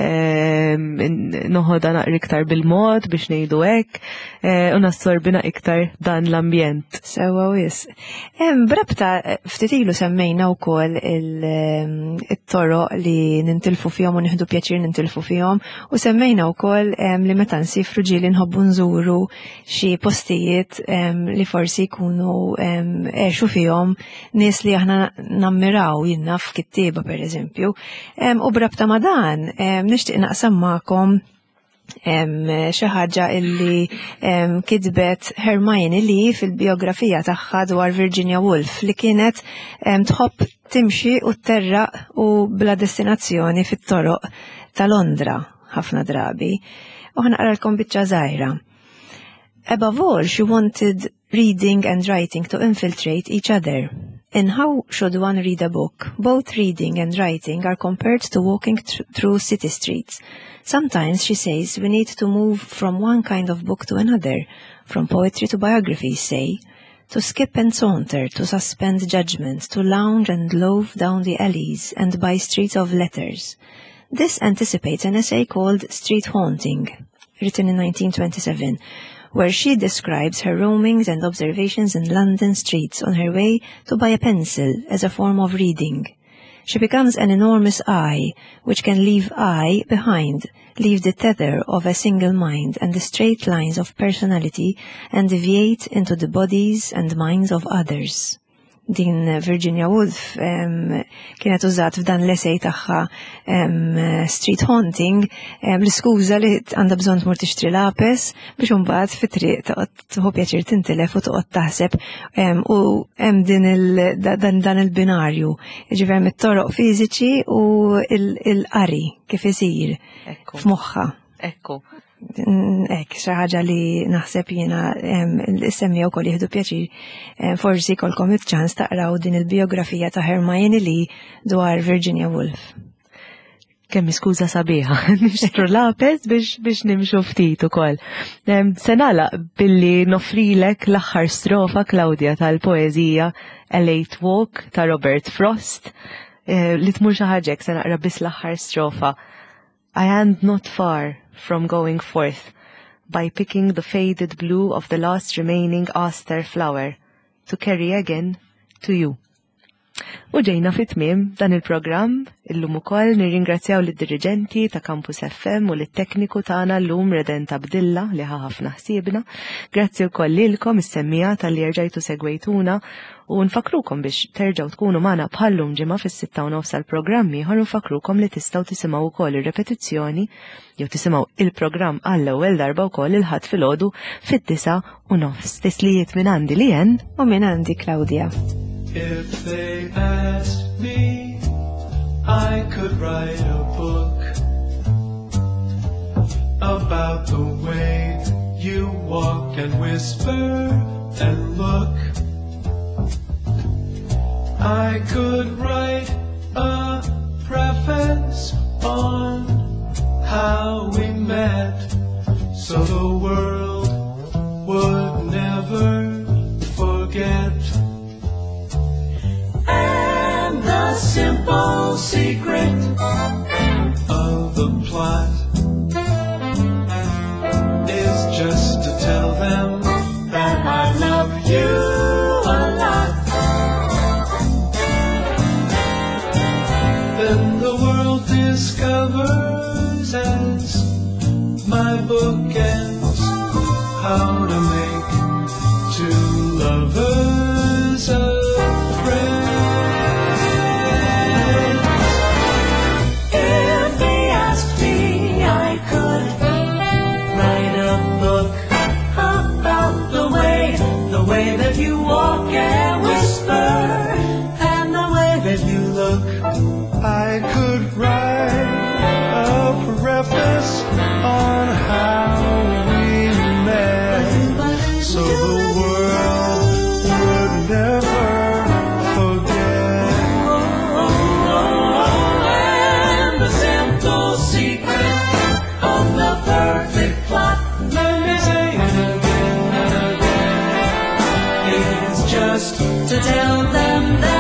noħodha naqri iktar bil-mod biex ngħidu hekk u nassorbina iktar dan l-ambjent. Sewa wis. Brabta ftit ilu semmejna wkoll il-toroq li nintilfu fihom u nieħdu pjaċir nintilfu fihom u semmejna wkoll li meta nsifru ġieli nħobbu nżuru xi postijiet li forsi jkunu għexu fihom nies li aħna nammiraw jiena f'kittieba pereżempju. U brabta ma' dan nixtieq naqsam magħkom xi ħaġa illi kitbet Hermione Lee fil-biografija tagħha dwar Virginia Woolf li kienet tħobb timxi u terraq u bla destinazzjoni fit-toroq ta' Londra ħafna drabi. U ħanaqralkom biċċa żgħira. Above all, she wanted reading and writing to infiltrate each other. In How Should One Read a Book, both reading and writing are compared to walking th- through city streets. Sometimes, she says, we need to move from one kind of book to another, from poetry to biography, say, to skip and saunter, to suspend judgment, to lounge and loaf down the alleys and by streets of letters. This anticipates an essay called Street Haunting, written in nineteen twenty-seven, where she describes her roamings and observations in London streets on her way to buy a pencil as a form of reading. She becomes an enormous eye, which can leave eye behind, leave the tether of a single mind and the straight lines of personality and deviate into the bodies and minds of others. Din Virginia Woolf um, kienet użat f'dan l-essej tagħha um, Street Haunting um, l-iskuża li għandha bżonn tmur tixtri lapes biex imbagħad fit-triq toqgħod tieħu pjaċir tintilef u toqgħod taħseb um, u hemm din il, dan, dan il-binarju, jiġifieri mit-toroq fiżiċi u il-qari kif isir f'moħħha. Ekku. Ek, xaħġa li naħseb jena semmi u koll jihdu pjaċir forsi kolkom il-ċans taqraw din il-biografija ta' Hermione Lee dwar Virginia Woolf. Kemm iskuża sabiħa, nixtru lapes biex biex nimxu ftit ukoll. Se nagħlaq billi nofrilek l-aħħar strofa Claudia tal-poeżija A Late Walk ta' Robert Frost li tmur xi ħaġek se naqra biss l-aħħar strofa. I am not far from going forth by picking the faded blue of the last remaining aster flower to carry again to you. U ġejna fit-tmiem dan il-programm illum ukoll nirringrazzjaw lid-dirigenti ta' Campus F M u lit-tekniku tagħna llum Redenta Bdilla li ħa ħafna ħsiebna. Grazzi wkoll lilkom is-semmija tal-li rġajtu segwejtuna u nfakrukom biex terġgħu tkunu magħna bħallum ġimgħa fis-sitta u nofs għall-programmi ħallu nfakrukom li tistgħu tisimgħu wkoll ir-repetizzjoni jew tisimgħu il-programm għall-ewwel darba wkoll il-ħadd filgħodu fit-tisa u nofs. Tislijiet minn għandi li jen u minn għandi Claudia. If they asked me, I could write a book about the way you walk and whisper and look. I could write a preface on how we met, so the world would never forget. And the simple secret of the plot is just to tell them that I love you a lot. Then the world discovers as my lovers afraid. If they asked me, I could write a book about the way, the way that you walk and whisper, and the way that you look. I could write a preface on how we met, so the world would never forget. And the simple secret of the perfect plot, Let me say it again and again. is just to tell them that